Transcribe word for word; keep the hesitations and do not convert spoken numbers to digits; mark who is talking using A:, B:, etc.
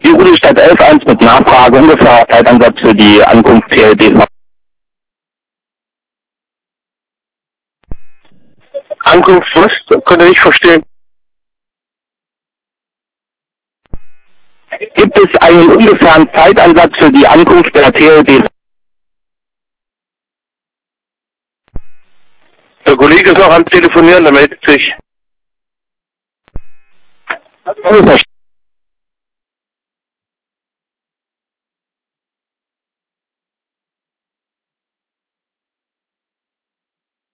A: Die Rudelstadt elf eins mit Nachfrage, ungefähr Zeitansatz für die Ankunft T L B.
B: Ankunft was? Konnte nicht verstehen.
A: Gibt es einen ungefähren Zeitansatz für die Ankunft der T L B?
B: Der Kollege ist noch am Telefonieren, der meldet sich.
A: Oh,